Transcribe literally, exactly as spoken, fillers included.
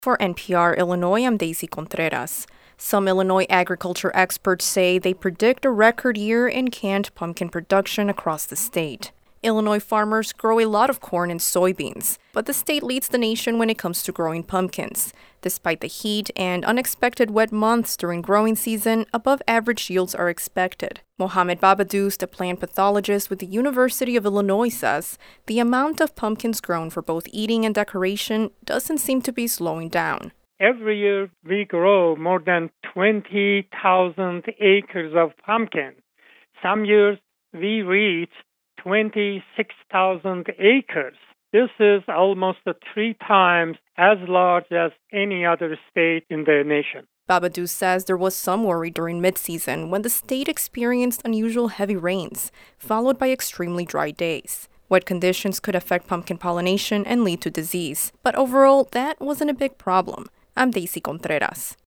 For N P R Illinois, I'm Daisy Contreras. Some Illinois agriculture experts say they predict a record year in canned pumpkin production across the state. Illinois farmers grow a lot of corn and soybeans, but the state leads the nation when it comes to growing pumpkins. Despite the heat and unexpected wet months during growing season, above-average yields are expected. Mohamed Babadous, the plant pathologist with the University of Illinois, says the amount of pumpkins grown for both eating and decoration doesn't seem to be slowing down. Every year we grow more than twenty thousand acres of pumpkin. Some years we reach twenty-six thousand acres. This is almost three times as large as any other state in the nation. Babadous says there was some worry during mid-season when the state experienced unusual heavy rains, followed by extremely dry days. Wet conditions could affect pumpkin pollination and lead to disease. But overall, that wasn't a big problem. I'm Daisy Contreras.